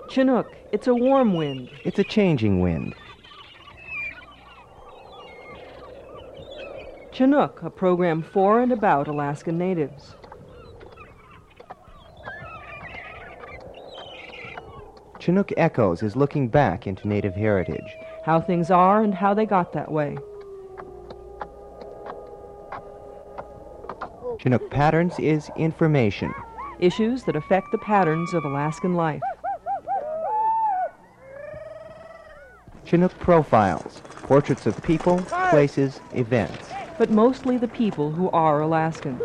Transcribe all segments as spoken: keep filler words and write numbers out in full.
Chinook, it's a warm wind. It's a changing wind. Chinook, a program for and about Alaskan natives. Chinook Echoes is looking back into Native heritage. How things are and how they got that way. Chinook Patterns is information. Issues that affect the patterns of Alaskan life. Chinook Profiles, portraits of people, places, events. But mostly the people who are Alaskans.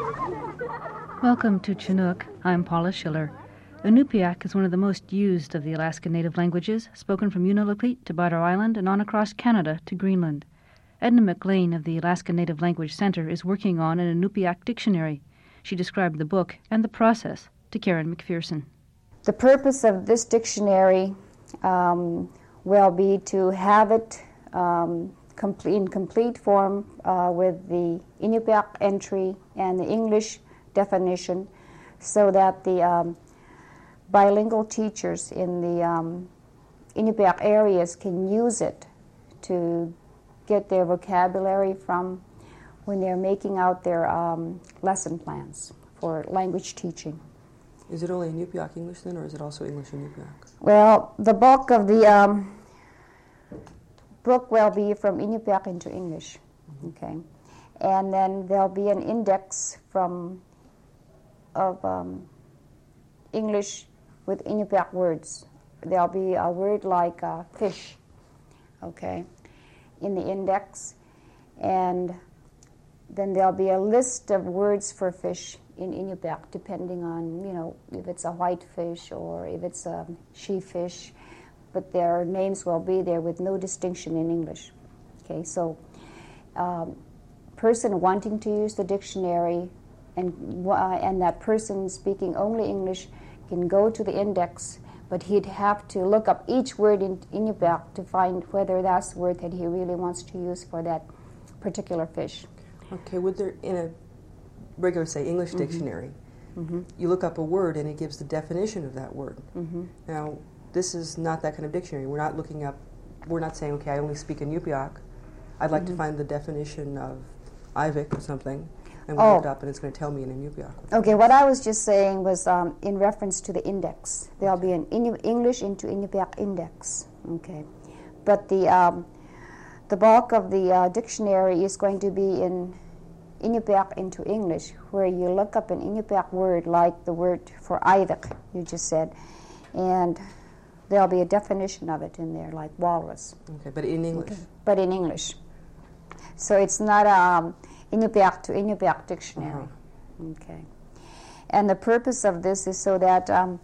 Welcome to Chinook. I'm Paula Schiller. Inupiaq is one of the most used of the Alaskan Native languages, spoken from Unalakleet to Barter Island and on across Canada to Greenland. Edna McLean of the Alaska Native Language Center is working on an Inupiaq dictionary. She described the book and the process to Karen McPherson. The purpose of this dictionary um, will be to have it um, complete, in complete form uh, with the Inupiaq entry and the English definition, so that the um, bilingual teachers in the um, Inupiaq areas can use it to get their vocabulary from when they're making out their um, lesson plans for language teaching. Is it only Inupiaq English then, or is it also English Inupiaq? Well, the bulk of the um, book will be from Inupiaq into English, mm-hmm. okay, and then there'll be an index from of um, English with Inupiaq words. There'll be a word like uh, fish, okay, in the index, and then there'll be a list of words for fish in Inupiaq, depending on, you know, if it's a white fish or if it's a she-fish, but their names will be there with no distinction in English. Okay, so um, person wanting to use the dictionary and, uh, and that person speaking only English can go to the index, but he'd have to look up each word in Inupiaq to find whether that's the word that he really wants to use for that particular fish. Okay, would there, in a regular, say, English mm-hmm. dictionary, mm-hmm. you look up a word and it gives the definition of that word. Mm-hmm. Now, this is not that kind of dictionary. We're not looking up, we're not saying, okay, I only speak Inupiaq. I'd like mm-hmm. to find the definition of Ivik or something, and we oh. look it up and it's going to tell me in Inupiaq. Okay, what I was just saying was um, in reference to the index. There'll be an Inu- English into Inupiaq index, okay. But the um, the bulk of the uh, dictionary is going to be in Inupiaq into English, where you look up an Inupiaq word like the word for Ivik, you just said, and there'll be a definition of it in there, like walrus. Okay, but in English. Okay. But in English. So it's not a um, Inupiaq to Inupiaq dictionary. Uh-huh. Okay. And the purpose of this is so that um,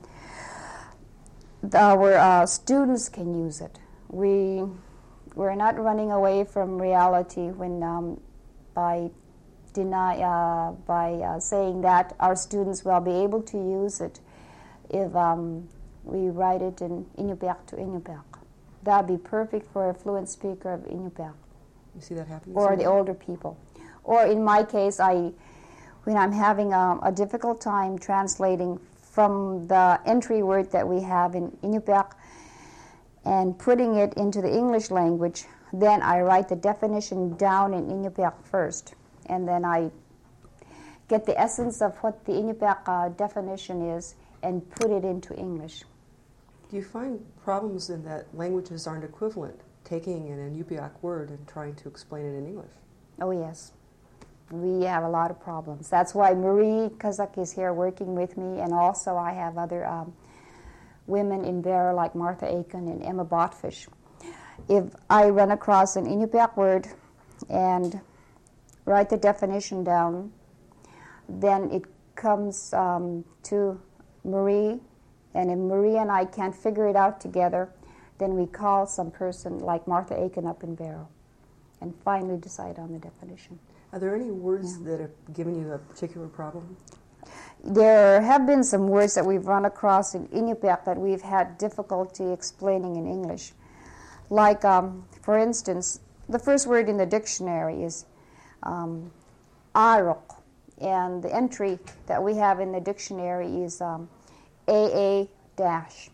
our uh, students can use it. We, we're not running away from reality when um, by deny uh, by uh, saying that our students will be able to use it if um, we write it in Inupiaq to Inupiaq. That'd be perfect for a fluent speaker of Inupiaq. You see that happening? Or the older people. Or in my case, I, when I'm having a, a difficult time translating from the entry word that we have in Inupiaq and putting it into the English language, then I write the definition down in Inupiaq first. And then I get the essence of what the Inupiaq uh, definition is and put it into English. Do you find problems in that languages aren't equivalent, taking an Inupiaq word and trying to explain it in English? Oh, yes. We have a lot of problems. That's why Marie Kazak is here working with me, and also I have other um, women in Bear like Martha Aiken and Emma Botfish. If I run across an Inupiaq word and write the definition down, then it comes um, to Marie, and if Marie and I can't figure it out together, then we call some person like Martha Aiken up in Barrow and finally decide on the definition. Are there any words yeah. that have given you a particular problem? There have been some words that we've run across in Inupiaq that we've had difficulty explaining in English. Like, um, for instance, the first word in the dictionary is um, Arok, and the entry that we have in the dictionary is um, A A dash.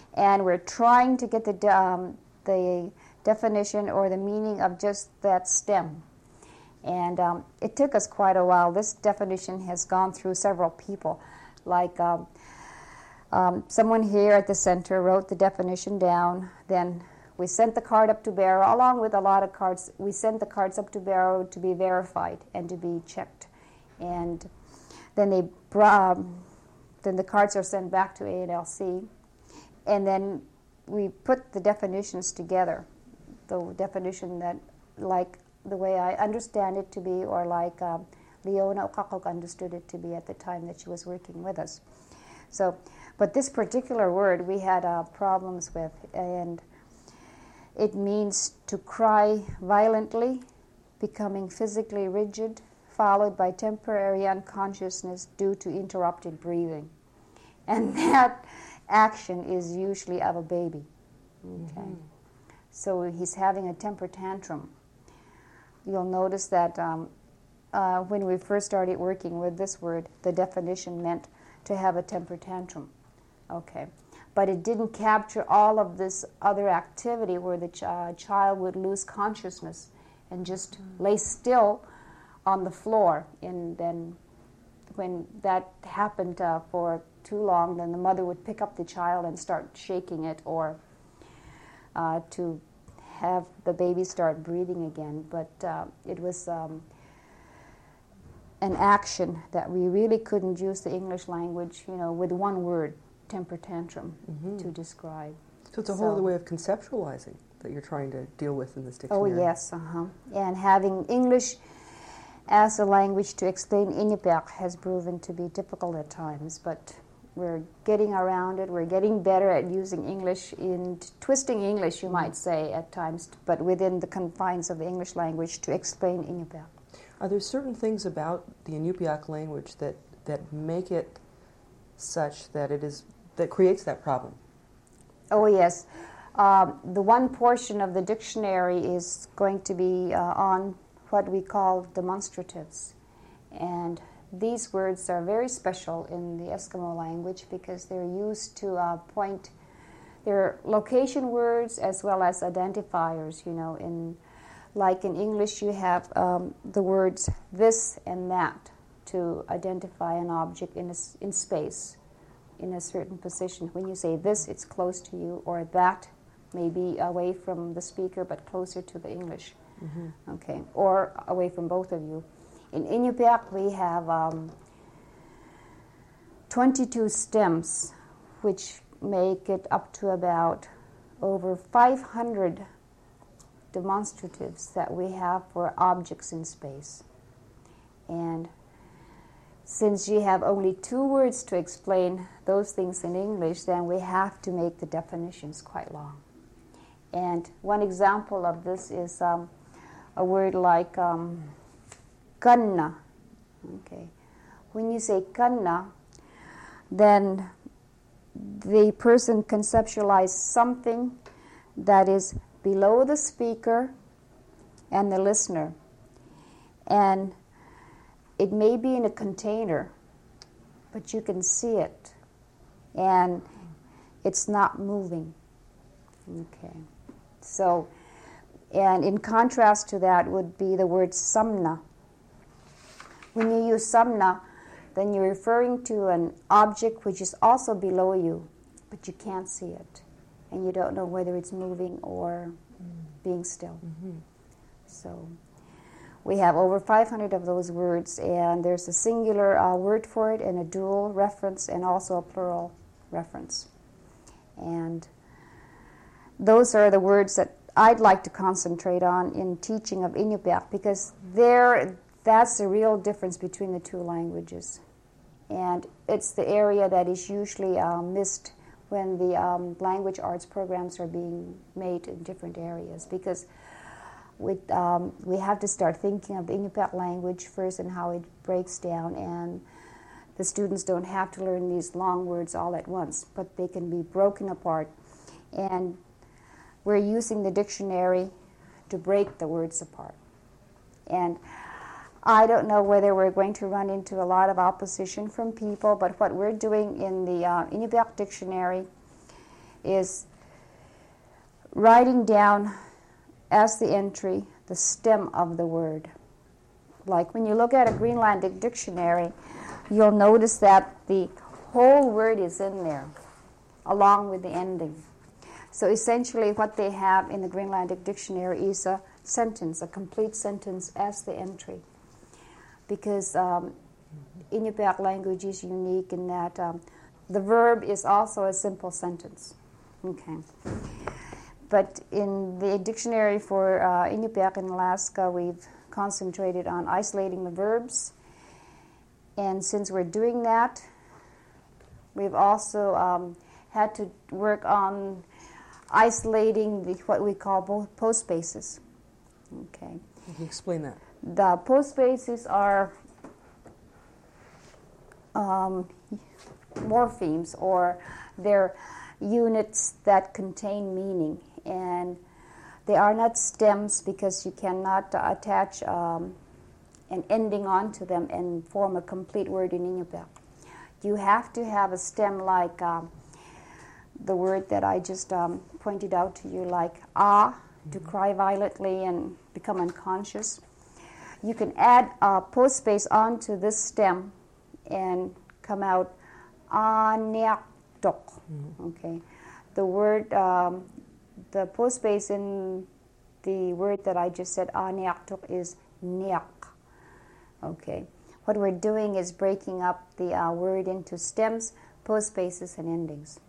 and we're trying to get the, de- um, the definition or the meaning of just that stem. And um, it took us quite a while. This definition has gone through several people. Like um, um, someone here at the center wrote the definition down. Then we sent the card up to Barrow, along with a lot of cards. We sent the cards up to Barrow to be verified and to be checked. And then they brought, um, then the cards are sent back to A N L C. And then we put the definitions together. The definition that, like, the way I understand it to be, or like um, Leona Okakok understood it to be at the time that she was working with us. So, but this particular word we had uh, problems with, and it means to cry violently, becoming physically rigid, followed by temporary unconsciousness due to interrupted breathing. And that action is usually of a baby. Okay. Mm-hmm. So he's having a temper tantrum. You'll notice that um, uh, when we first started working with this word, the definition meant to have a temper tantrum. Okay. But it didn't capture all of this other activity where the ch- uh, child would lose consciousness and just mm. lay still on the floor. And then when that happened uh, for too long, then the mother would pick up the child and start shaking it, or uh, to have the baby start breathing again. But uh, it was um, an action that we really couldn't use the English language, you know, with one word, temper tantrum, mm-hmm. to describe. So it's a whole so, other way of conceptualizing that you're trying to deal with in this oh, dictionary. Oh, yes, uh-huh. And having English as a language to explain Iñupiaq has proven to be difficult at times, but we're getting around it. We're getting better at using English, in twisting English, you might say, at times, but within the confines of the English language to explain Iñupiaq. Are there certain things about the Iñupiaq language that, that make it such that it is that creates that problem? Oh, yes. Um, the one portion of the dictionary is going to be uh, on what we call demonstratives. And these words are very special in the Eskimo language because they're used to uh, point, they're location words as well as identifiers, you know. In, like in English, you have um, the words this and that to identify an object in, a, in space, in a certain position. When you say this, it's close to you, or that may be away from the speaker but closer to the English. Mm-hmm. Okay, or away from both of you. In Iñupiaq, we have um, twenty-two stems, which make it up to about over five hundred demonstratives that we have for objects in space. And since you have only two words to explain those things in English, then we have to make the definitions quite long. And one example of this is um, a word like um, kanna. Okay. When you say kanna, then the person conceptualizes something that is below the speaker and the listener. And it may be in a container, but you can see it. And it's not moving. Okay. So, and in contrast to that would be the word samna. When you use samna, then you're referring to an object which is also below you, but you can't see it. And you don't know whether it's moving or mm. being still. Mm-hmm. So we have over five hundred of those words, and there's a singular uh, word for it and a dual reference and also a plural reference. And those are the words that I'd like to concentrate on in teaching of Iñupiaq, because there, that's the real difference between the two languages. And it's the area that is usually uh, missed when the um, language arts programs are being made in different areas, because with, um, we have to start thinking of the Iñupiaq language first and how it breaks down, and the students don't have to learn these long words all at once, but they can be broken apart. And we're using the dictionary to break the words apart. And I don't know whether we're going to run into a lot of opposition from people, but what we're doing in the uh, Iñupiaq dictionary is writing down as the entry the stem of the word. Like when you look at a Greenlandic dictionary, you'll notice that the whole word is in there, along with the ending. So essentially what they have in the Greenlandic dictionary is a sentence, a complete sentence as the entry. Because um, Inupiaq language is unique in that um, the verb is also a simple sentence. Okay. But in the dictionary for uh, Inupiaq in Alaska, we've concentrated on isolating the verbs. And since we're doing that, we've also um, had to work on isolating the, what we call both postspaces. Okay. Can you explain that? The postspaces are um, morphemes, or they're units that contain meaning. And they are not stems because you cannot uh, attach um, an ending onto them and form a complete word in Inupiaq. You have to have a stem like um, the word that I just um, pointed out to you, like ah, mm-hmm. to cry violently and become unconscious. You can add a postspace onto this stem and come out aniaktok. Mm-hmm. Okay, the word, um, the postspace in the word that I just said aniaktok is niak. Okay, what we're doing is breaking up the uh, word into stems, postspaces, and endings.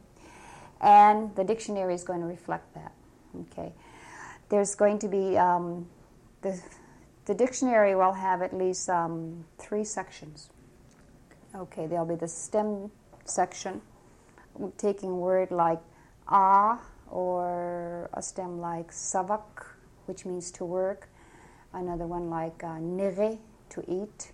And the dictionary is going to reflect that. Okay, there's going to be um, the the dictionary will have at least um, three sections. Okay, there'll be the stem section, taking a word like ah, or a stem like savak, which means to work. Another one like uh, nere, to eat.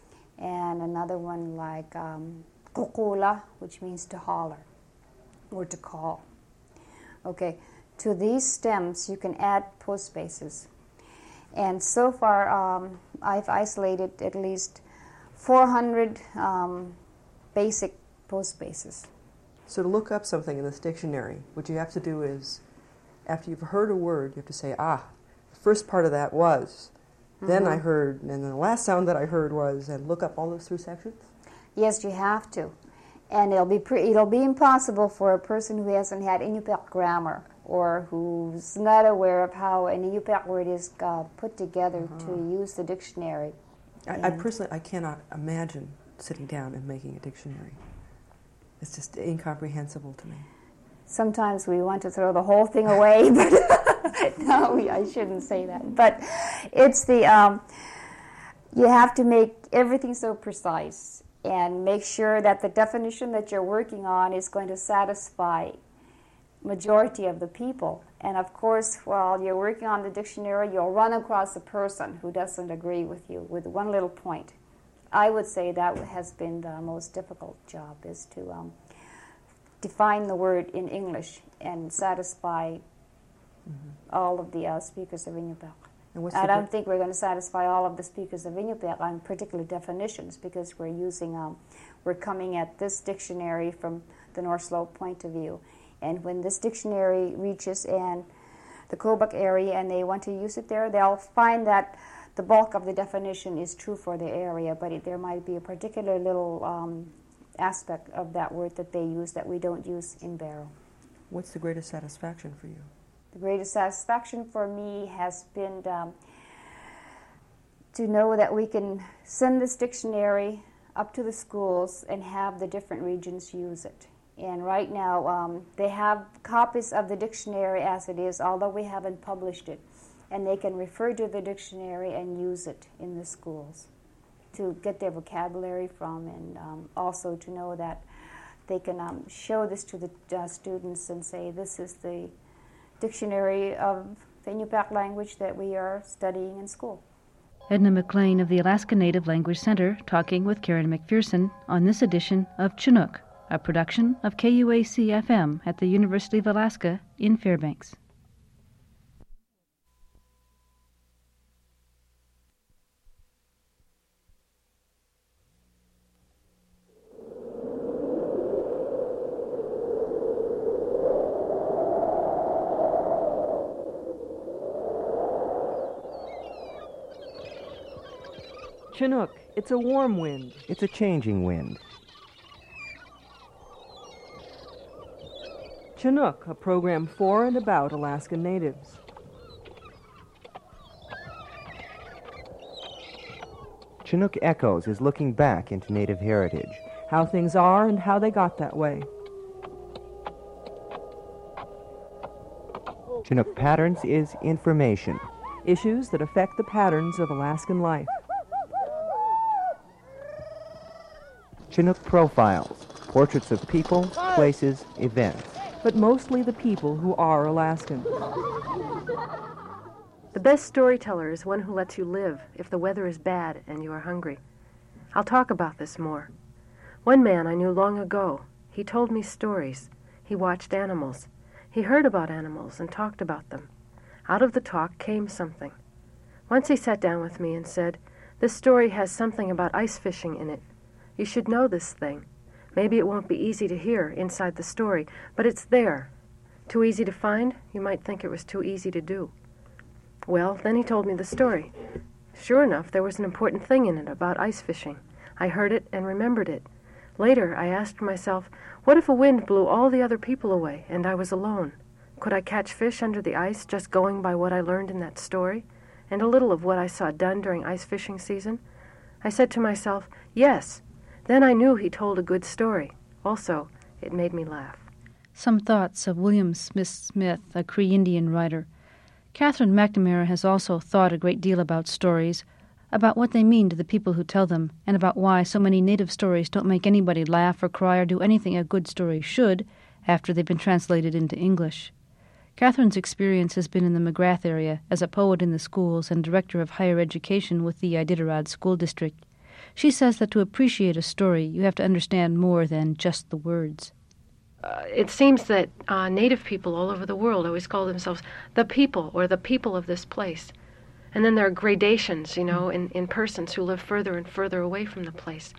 And another one like um, kukula, which means to holler or to call. Okay, to these stems you can add postspaces. And so far um, I've isolated at least four hundred um, basic postspaces. So to look up something in this dictionary, what you have to do is, after you've heard a word, you have to say, ah, the first part of that was, mm-hmm. then I heard, and then the last sound that I heard was, and look up all those three sections? Yes, you have to. And it'll be pre- it'll be impossible for a person who hasn't had Inupiaq grammar or who's not aware of how an Inupiaq word is uh, put together uh-huh. to use the dictionary. I, I personally, I cannot imagine sitting down and making a dictionary. It's just incomprehensible to me. Sometimes we want to throw the whole thing away, but no, we, I shouldn't say that. But it's the, um, you have to make everything so precise and make sure that the definition that you're working on is going to satisfy majority of the people. And of course, while you're working on the dictionary, you'll run across a person who doesn't agree with you with one little point. I would say that has been the most difficult job, is to um, define the word in English and satisfy mm-hmm. all of the uh, speakers of Inupiaq. And I don't think we're going to satisfy all of the speakers of Inupiaq on particular definitions, because we're using, um, we're coming at this dictionary from the North Slope point of view. And when this dictionary reaches and the Kobuk area and they want to use it there, they'll find that the bulk of the definition is true for the area, but it, there might be a particular little um, aspect of that word that they use that we don't use in Barrow. What's the greatest satisfaction for you? The greatest satisfaction for me has been um, to know that we can send this dictionary up to the schools and have the different regions use it. And right now, um, they have copies of the dictionary as it is, although we haven't published it. And they can refer to the dictionary and use it in the schools to get their vocabulary from, and um, also to know that they can um, show this to the uh, students and say, this is the dictionary of the Inupiaq language that we are studying in school. Edna McLean of the Alaska Native Language Center talking with Karen McPherson on this edition of Chinook, a production of K U A C F M at the University of Alaska in Fairbanks. Chinook, it's a warm wind. It's a changing wind. Chinook, a program for and about Alaskan Natives. Chinook Echoes is looking back into Native heritage. How things are and how they got that way. Chinook Patterns is information. Issues that affect the patterns of Alaskan life. Chinook Profiles, portraits of people, places, events. But mostly the people who are Alaskan. The best storyteller is one who lets you live if the weather is bad and you are hungry. I'll talk about this more. One man I knew long ago, he told me stories. He watched animals. He heard about animals and talked about them. Out of the talk came something. Once he sat down with me and said, "This story has something about ice fishing in it. You should know this thing. Maybe it won't be easy to hear inside the story, but it's there. Too easy to find? You might think it was too easy to do." Well, then he told me the story. Sure enough, there was an important thing in it about ice fishing. I heard it and remembered it. Later, I asked myself, what if a wind blew all the other people away and I was alone? Could I catch fish under the ice just going by what I learned in that story, and a little of what I saw done during ice fishing season? I said to myself, yes. Then I knew he told a good story. Also, it made me laugh. Some thoughts of William Smith Smith, a Cree Indian writer. Catherine McNamara has also thought a great deal about stories, about what they mean to the people who tell them, and about why so many native stories don't make anybody laugh or cry or do anything a good story should after they've been translated into English. Catherine's experience has been in the McGrath area as a poet in the schools and director of higher education with the Iditarod School District. She says that to appreciate a story, you have to understand more than just the words. Uh, it seems that uh, Native people all over the world always call themselves the people or the people of this place. And then there are gradations, you know, in, in persons who live further and further away from the place.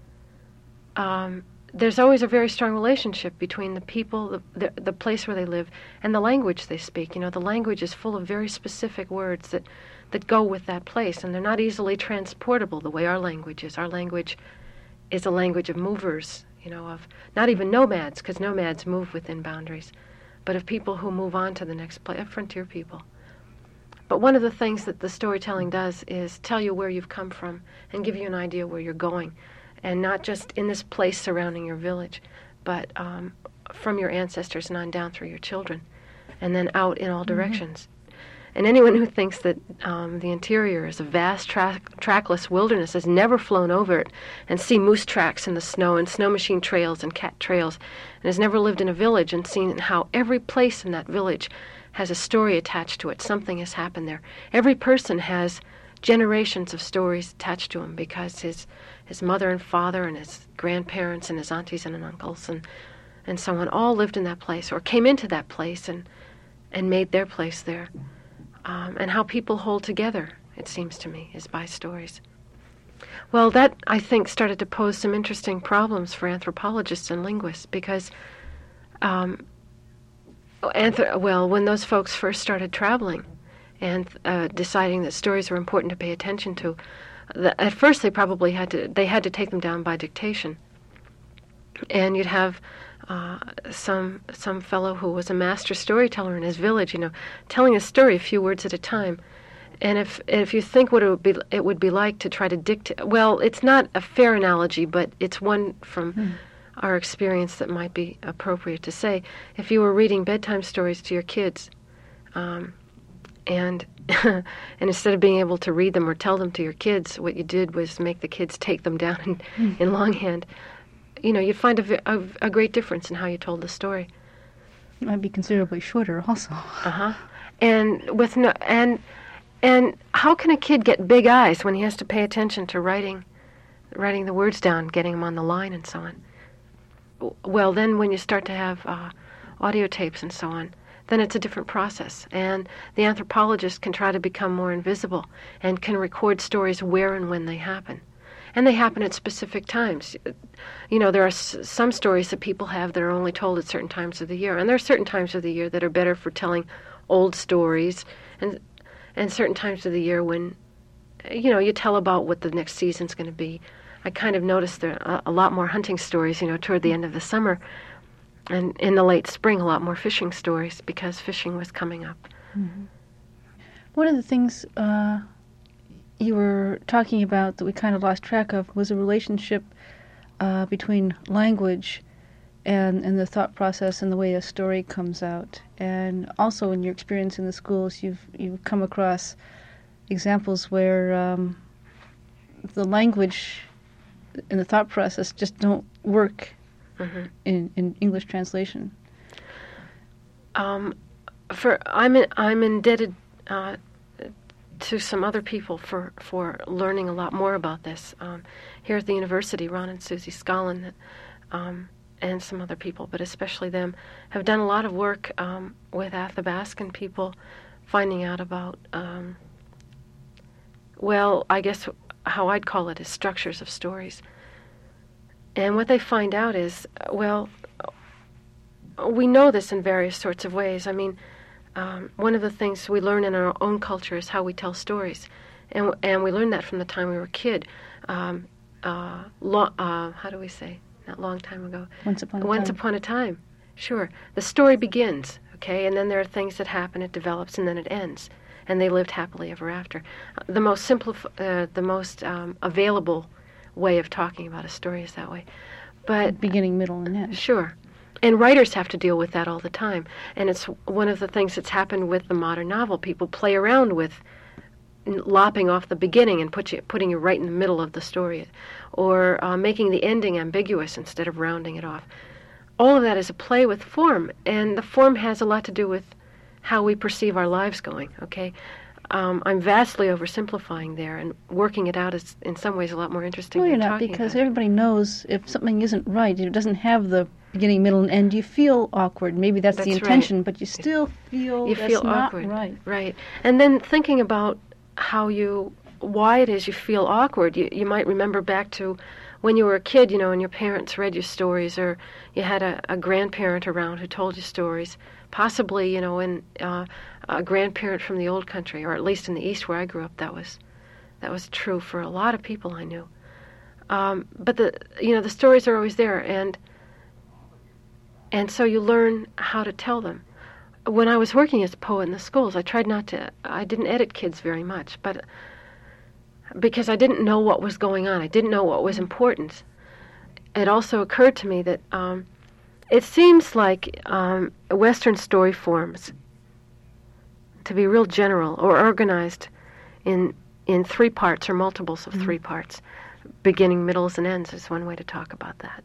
Um, there's always a very strong relationship between the people, the, the, the place where they live, and the language they speak. You know, the language is full of very specific words that, that go with that place, and they're not easily transportable the way our language is. Our language is a language of movers, you know, of not even nomads, because nomads move within boundaries, but of people who move on to the next place, frontier people. But one of the things that the storytelling does is tell you where you've come from and give you an idea where you're going, and not just in this place surrounding your village, but um, from your ancestors and on down through your children, and then out in all directions. Mm-hmm. And anyone who thinks that um, the interior is a vast tra- trackless wilderness has never flown over it and seen moose tracks in the snow and snow machine trails and cat trails, and has never lived in a village and seen how every place in that village has a story attached to it. Something has happened there. Every person has generations of stories attached to him because his his mother and father and his grandparents and his aunties and uncles and, and so on all lived in that place or came into that place and, and made their place there. Um, and how people hold together, it seems to me, is by stories. Well, that, I think, started to pose some interesting problems for anthropologists and linguists because, um, anth- well, when those folks first started traveling and uh, deciding that stories were important to pay attention to, the, at first they probably had to, they had to take them down by dictation. And you'd have Uh, some some fellow who was a master storyteller in his village, you know, telling a story a few words at a time. And if if you think what it would be it would be like to try to dictate, well, it's not a fair analogy, but it's one from mm. our experience that might be appropriate to say. If you were reading bedtime stories to your kids, um, and and instead of being able to read them or tell them to your kids, what you did was make the kids take them down in, mm. in longhand. You know, you'd find a, a, a great difference in how you told the story. It might be considerably shorter, also. Uh huh. And with no and and how can a kid get big eyes when he has to pay attention to writing, writing the words down, getting them on the line, and so on? Well, then when you start to have uh, audio tapes and so on, then it's a different process, and the anthropologist can try to become more invisible and can record stories where and when they happen. And they happen at specific times. You know, there are s- some stories that people have that are only told at certain times of the year. And there are certain times of the year that are better for telling old stories, and and certain times of the year when you know, you tell about what the next season's going to be. I kind of noticed there are a, a lot more hunting stories, you know, toward the end of the summer, and in the late spring, a lot more fishing stories because fishing was coming up. Mm-hmm. One of the things uh, you were talking about that we kind of lost track of was a relationship uh, between language and, and the thought process and the way a story comes out. And also in your experience in the schools, you've you've come across examples where um, the language and the thought process just don't work mm-hmm. in, in English translation. Um, for I'm in, I'm indebted uh, to some other people for, for learning a lot more about this. Um, here at the university, Ron and Susie Scollin, um, and some other people, but especially them, have done a lot of work um, with Athabascan people, finding out about, um, well, I guess how I'd call it is structures of stories. And what they find out is, well, we know this in various sorts of ways. I mean, um, one of the things we learn in our own culture is how we tell stories. And and we learned that from the time we were a kid. Um, uh, lo- uh, how do we say? Not long time ago. Once upon a Once time. upon a time. Sure. The story begins, okay, and then there are things that happen, it develops, and then it ends. And they lived happily ever after. Uh, the most simplif- uh, the most um, available way of talking about a story is that way. But beginning, middle, and end. Sure. And writers have to deal with that all the time. And it's one of the things that's happened with the modern novel. People play around with lopping off the beginning and put you, putting you right in the middle of the story, or uh, making the ending ambiguous instead of rounding it off. All of that is a play with form, and the form has a lot to do with how we perceive our lives going, okay? Um, I'm vastly oversimplifying there, and working it out is in some ways a lot more interesting No, than you're not, talking because about it. everybody knows if something isn't right, it doesn't have the beginning, middle, and end, you feel awkward. Maybe that's, That's the right. intention, but you still feel You that's feel not awkward. right. Right. And then thinking about how you, why it is you feel awkward. You, you might remember back to when you were a kid, you know, and your parents read you stories, or you had a, a grandparent around who told you stories. Possibly, you know, in uh, a grandparent from the old country, or at least in the East where I grew up, that was that was true for a lot of people I knew. Um, but the, you know, the stories are always there, and and so you learn how to tell them. When I was working as a poet in the schools, I tried not to, I didn't edit kids very much, but because I didn't know what was going on. I didn't know what was important. It also occurred to me that um, it seems like um, Western story forms to be real general or organized in in three parts or multiples of mm-hmm. three parts. Beginning, middles, and ends is one way to talk about that.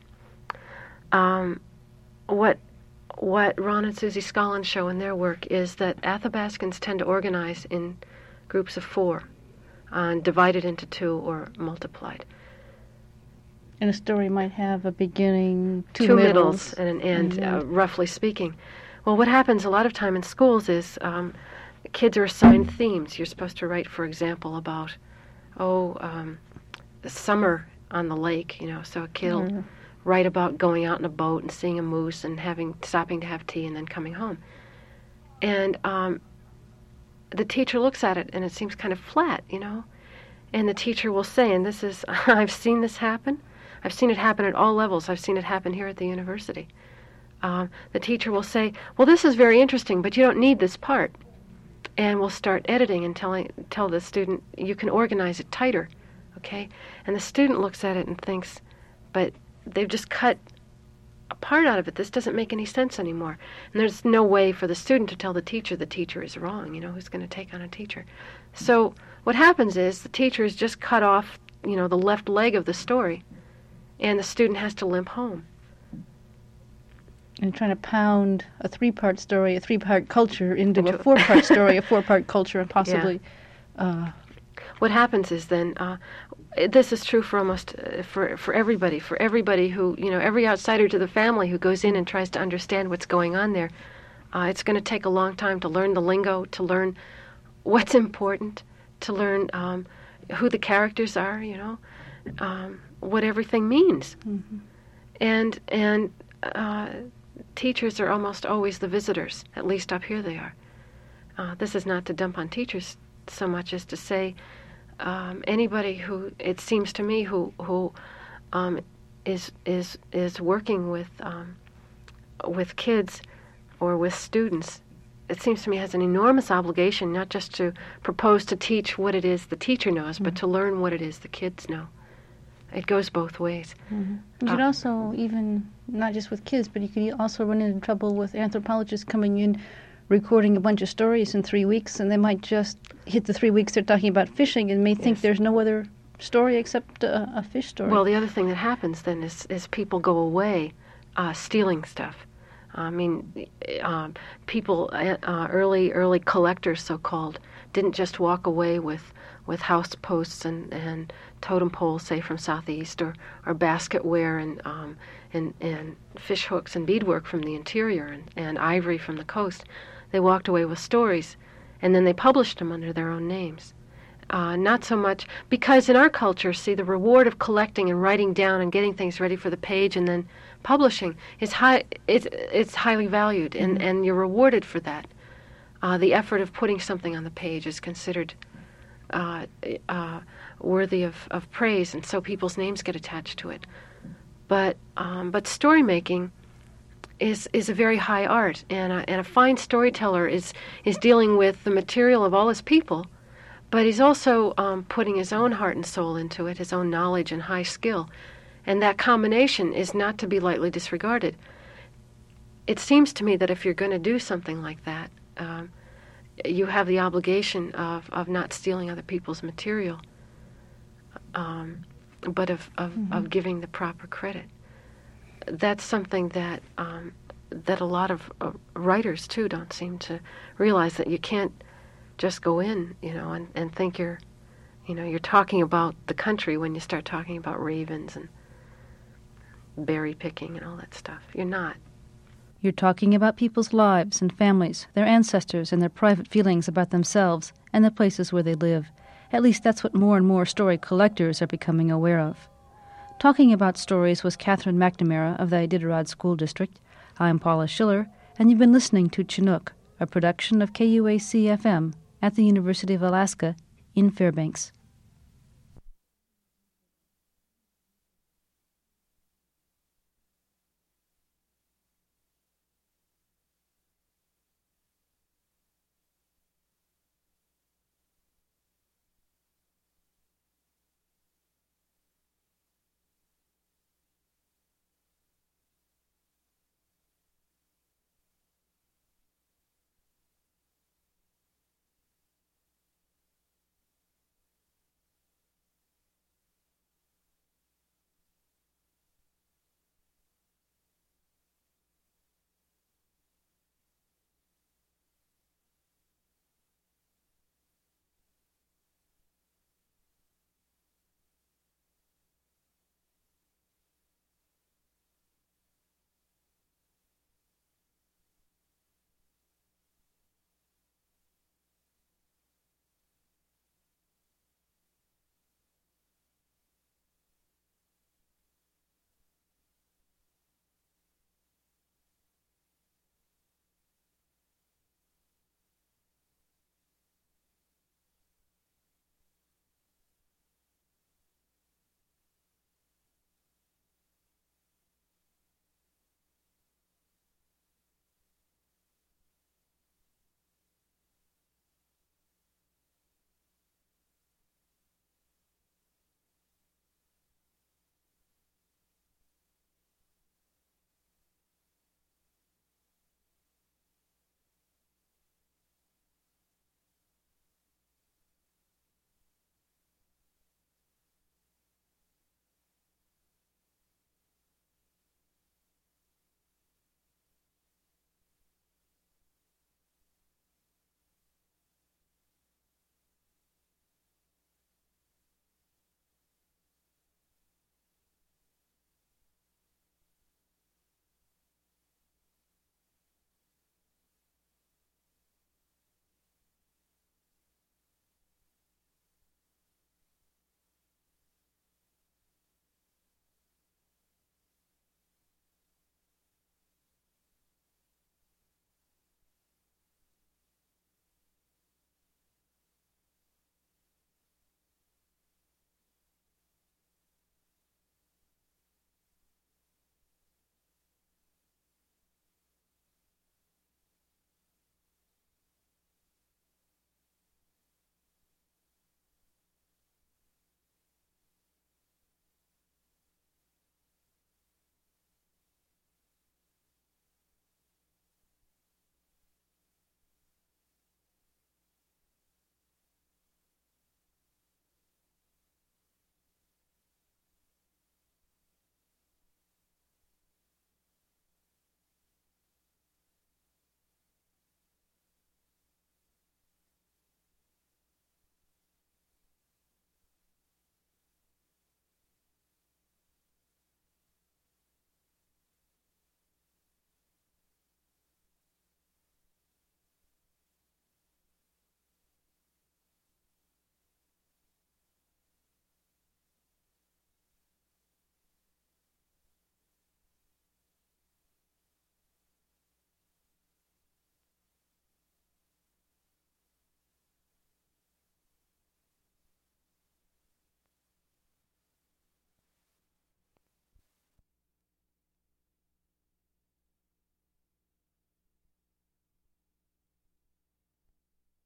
Um, what what Ron and Susie Scollin show in their work is that Athabascans tend to organize in groups of four, uh, divided into two or multiplied. And a story might have a beginning, two, two middles, middles, and an end, and uh, roughly speaking. Well, what happens a lot of time in schools is um, kids are assigned themes. You're supposed to write, for example, about, oh, um, the summer on the lake, you know, so a kid will Mm-hmm. write about going out in a boat and seeing a moose and having stopping to have tea and then coming home. And um, the teacher looks at it and it seems kind of flat, you know. And the teacher will say, and this is, I've seen this happen. I've seen it happen at all levels. I've seen it happen here at the university. Um, the teacher will say, well, this is very interesting, but you don't need this part. And we'll start editing and telling, tell the student, you can organize it tighter, okay? And the student looks at it and thinks, but they've just cut a part out of it. This doesn't make any sense anymore. And there's no way for the student to tell the teacher the teacher is wrong. You know, who's going to take on a teacher? So what happens is the teacher has just cut off, you know, the left leg of the story, and the student has to limp home. And trying to pound a three-part story, a three-part culture into, Into a a- four-part story, a four-part culture, and possibly... Uh, What happens is then, uh, this is true for almost, uh, for for everybody, for everybody who, you know, every outsider to the family who goes in and tries to understand what's going on there. Uh, it's going to take a long time to learn the lingo, to learn what's important, to learn um, who the characters are, you know, um, what everything means. mm-hmm. And, and uh, teachers are almost always the visitors, at least up here they are. Uh, this is not to dump on teachers so much as to say, um, anybody who, it seems to me, who who um, is is is working with um, with kids or with students, it seems to me has an enormous obligation not just to propose to teach what it is the teacher knows, mm-hmm. but to learn what it is the kids know. It goes both ways. Mm-hmm. You could Uh, also, even, not just with kids, but you could also run into trouble with anthropologists coming in, recording a bunch of stories in three weeks, and they might just hit the three weeks they're talking about fishing and may think Yes. there's no other story except a, a fish story. Well, the other thing that happens then is, is people go away uh, stealing stuff. I mean, um, people, uh, uh, early early collectors, so-called, didn't just walk away with, with house posts and, and totem poles, say, from Southeast, or, or basketware and, um, and and fish hooks and beadwork from the interior and, and ivory from the coast. They walked away with stories, and then they published them under their own names. Uh, not so much, because in our culture, see, the reward of collecting and writing down and getting things ready for the page and then publishing is high. It's it's highly valued, and, and you're rewarded for that. Uh, the effort of putting something on the page is considered uh, uh, worthy of, of praise, and so people's names get attached to it. But um, but story making is is a very high art, and a, and a fine storyteller is is dealing with the material of all his people. But he's also um, putting his own heart and soul into it, his own knowledge and high skill. And that combination is not to be lightly disregarded. It seems to me that if you're going to do something like that, um, you have the obligation of, of not stealing other people's material, um, but of, of, mm-hmm. of giving the proper credit. That's something that um, that a lot of uh, writers, too, don't seem to realize, that you can't just go in, you know, and, and think you're, you know, you're talking about the country when you start talking about ravens and berry picking and all that stuff. You're not. You're talking about people's lives and families, their ancestors and their private feelings about themselves and the places where they live. At least that's what more and more story collectors are becoming aware of. Talking about stories was Catherine McNamara of the Iditarod School District. I'm Paula Schiller, and you've been listening to Chinook, a production of K U A C F M at the University of Alaska in Fairbanks.